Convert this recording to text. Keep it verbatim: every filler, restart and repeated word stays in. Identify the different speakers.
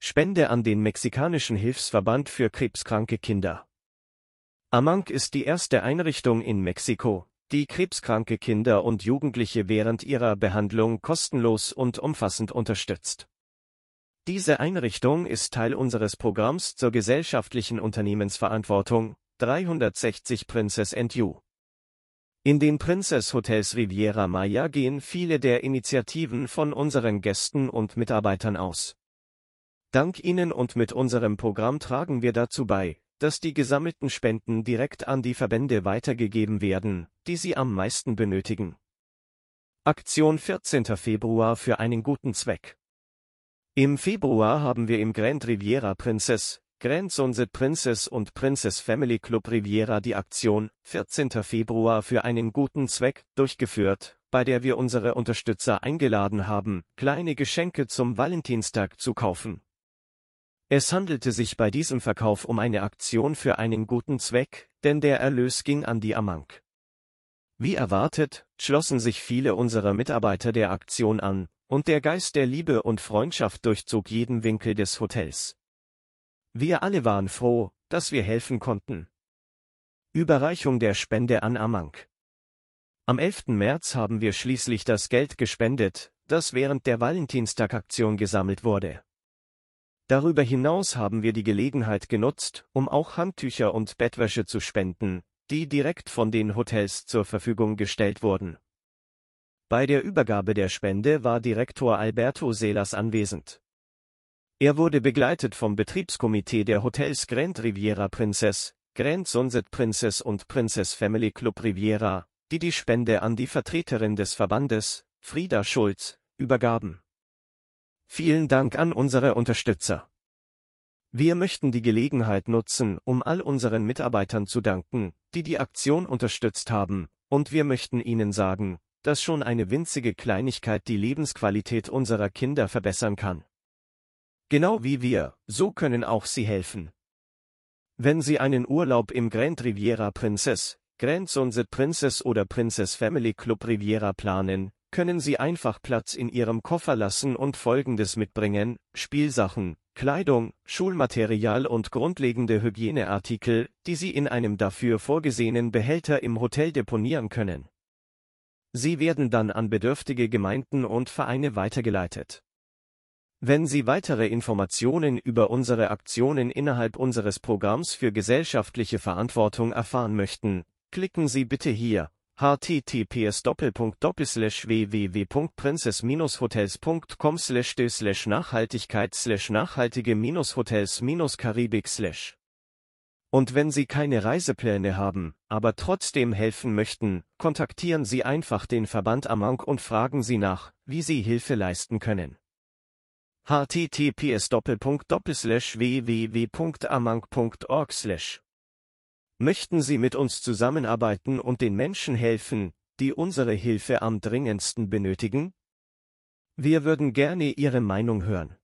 Speaker 1: Spende an den mexikanischen Hilfsverband für krebskranke Kinder. AMANK ist die erste Einrichtung in Mexiko, die krebskranke Kinder und Jugendliche während ihrer Behandlung kostenlos und umfassend unterstützt. Diese Einrichtung ist Teil unseres Programms zur gesellschaftlichen Unternehmensverantwortung dreihundertsechzig Princess and You. In den Princess Hotels Riviera Maya gehen viele der Initiativen von unseren Gästen und Mitarbeitern aus. Dank Ihnen und mit unserem Programm tragen wir dazu bei, dass die gesammelten Spenden direkt an die Verbände weitergegeben werden, die sie am meisten benötigen. Aktion vierzehnter Februar für einen guten Zweck. Im Februar haben wir im Grand Riviera Princess, Grand Sunset Princess und Princess Family Club Riviera die Aktion vierzehnter Februar für einen guten Zweck durchgeführt, bei der wir unsere Unterstützer eingeladen haben, kleine Geschenke zum Valentinstag zu kaufen. Es handelte sich bei diesem Verkauf um eine Aktion für einen guten Zweck, denn der Erlös ging an die AMANK. Wie erwartet, schlossen sich viele unserer Mitarbeiter der Aktion an, und der Geist der Liebe und Freundschaft durchzog jeden Winkel des Hotels. Wir alle waren froh, dass wir helfen konnten. Überreichung der Spende an AMANK. Am elften März haben wir schließlich das Geld gespendet, das während der Valentinstag-Aktion gesammelt wurde. Darüber hinaus haben wir die Gelegenheit genutzt, um auch Handtücher und Bettwäsche zu spenden, die direkt von den Hotels zur Verfügung gestellt wurden. Bei der Übergabe der Spende war Direktor Alberto Selas anwesend. Er wurde begleitet vom Betriebskomitee der Hotels Grand Riviera Princess, Grand Sunset Princess und Princess Family Club Riviera, die die Spende an die Vertreterin des Verbandes, Frieda Schulz, übergaben. Vielen Dank an unsere Unterstützer. Wir möchten die Gelegenheit nutzen, um all unseren Mitarbeitern zu danken, die die Aktion unterstützt haben, und wir möchten Ihnen sagen, dass schon eine winzige Kleinigkeit die Lebensqualität unserer Kinder verbessern kann. Genau wie wir, so können auch Sie helfen. Wenn Sie einen Urlaub im Grand Riviera Princess, Grand Sunset Princess oder Princess Family Club Riviera planen, können Sie einfach Platz in Ihrem Koffer lassen und Folgendes mitbringen: Spielsachen, Kleidung, Schulmaterial und grundlegende Hygieneartikel, die Sie in einem dafür vorgesehenen Behälter im Hotel deponieren können. Sie werden dann an bedürftige Gemeinden und Vereine weitergeleitet. Wenn Sie weitere Informationen über unsere Aktionen innerhalb unseres Programms für gesellschaftliche Verantwortung erfahren möchten, klicken Sie bitte hier h t t p s doppelpunkt doppelpunkt slash w w w punkt princess hotels punkt com slash d slash nachhaltigkeit slash nachhaltige hotels karibik slash. Und wenn Sie keine Reisepläne haben, aber trotzdem helfen möchten, kontaktieren Sie einfach den Verband AMANK und fragen Sie nach, wie Sie Hilfe leisten können. h t t p s doppelpunkt doppelpunkt slash w w w punkt amank punkt org slash. Möchten Sie mit uns zusammenarbeiten und den Menschen helfen, die unsere Hilfe am dringendsten benötigen? Wir würden gerne Ihre Meinung hören.